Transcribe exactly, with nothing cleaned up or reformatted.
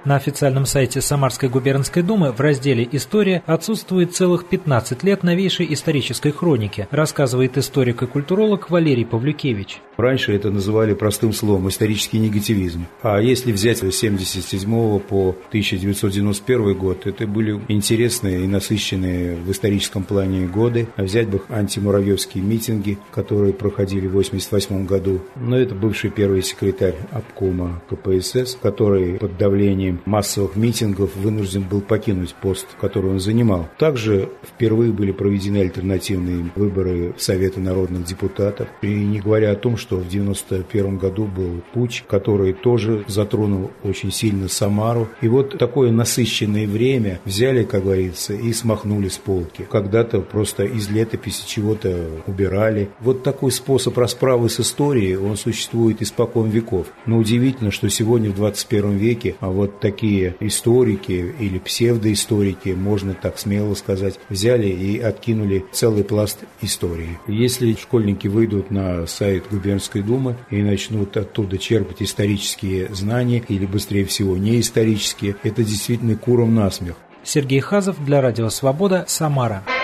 На официальном сайте Самарской губернской думы в разделе «История» отсутствует целых пятнадцать лет новейшей исторической хроники, рассказывает историк и культуролог Валерий Павлюкевич. Раньше это называли простым словом исторический негативизм. А если взять с семьдесят седьмого по тысяча девятьсот девяносто первый год, это были интересные и насыщенные в историческом плане годы. А взять бы антимуравьевские митинги, которые проходили в восемьдесят восьмом году. Но это бывший первый секретарь обкома ка пэ эс эс, который под давлением массовых митингов вынужден был покинуть пост, который он занимал. Также впервые были проведены альтернативные выборы в Советы народных депутатов. И не говоря о том, что в девяносто первом году был путч, который тоже затронул очень сильно Самару. И вот такое насыщенное время взяли, как говорится, и смахнули с полки. Когда-то просто из летописи чего-то убирали. Вот такой способ расправы с историей, он существует испокон веков. Но удивительно, что сегодня в двадцать первом веке а вот такие историки или псевдоисторики, можно так смело сказать, взяли и откинули целый пласт истории. Если школьники выйдут на сайт губернской думы и начнут оттуда черпать исторические знания, или быстрее всего не исторические, это действительно куром насмех. Сергей Хазов для Радио Свобода, Самара.